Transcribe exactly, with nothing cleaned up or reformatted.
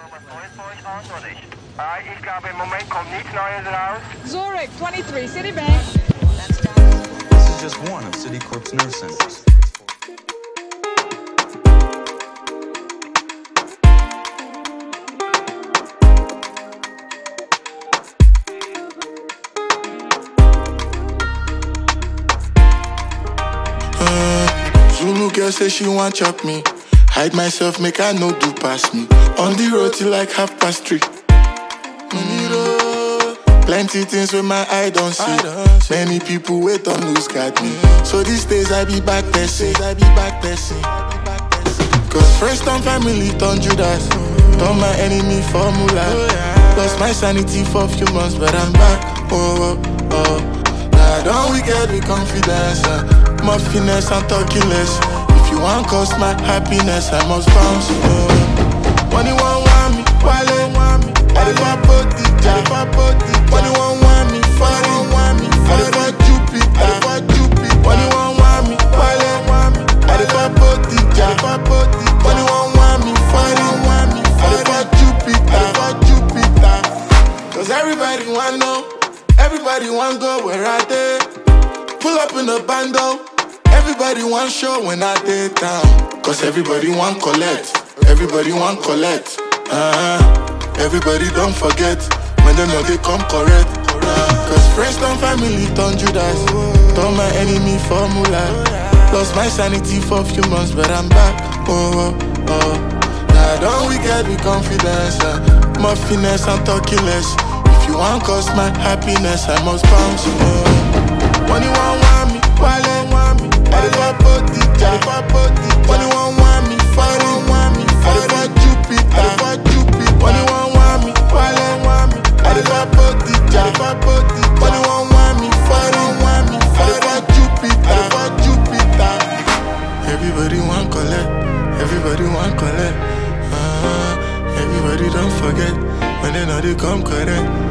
Ich glaube, im Moment kommt nichts Neues raus. Zurich, twenty-three, Citibank. This is just one of Citicorp's nerve centers. Zulu girl say she want chop me. Hide myself, make I no do pass me. On the road till like half past three. Plenty things with my eye don't see. Many people wait on lose got me. So these days I be back person. I be back person. Cause first time family turn Judas. Turn my enemy formula. Lost my sanity for a few months, but I'm back. Oh, oh, oh. Now don't we get with confidence. Uh. More finesse and talking less. If you want cost my happiness, I must bounce. Oh. Money won't want me, wale want me. I live for body, I live for body. Money won't want me, foreign want me. I live for Jupiter, I live for Jupiter. Money won't want me, wale want me. I live for body, I live for body. Money won't want me, foreign want me. I live for Jupiter, I live for Jupiter. Cause everybody want know, everybody want go where I did. Pull up in the bando. Everybody want show when I did down. Cause everybody want collect. Everybody want collect. Uh-huh. Everybody don't forget when they know they come correct. Uh, Cause friends and family turn Judas. Turn my enemy formula. Lost my sanity for a few months, but I'm back. Oh, oh, oh. Now don't we get with confidence. Uh, more finesse and talking less. If you want cost my happiness, I must bounce. Oh. Money won't want me, wale want me. I live for body, I live for body. Money won't want me, foreign want me. I live for Jupiter, I live for Jupiter. Money won't want me, wale want me. I live for body, I live for body. Money won't want me, foreign want me. I live for Jupiter, I live for Jupiter. Everybody want collect, everybody want collect. Uh, everybody don't forget when they know they come correct.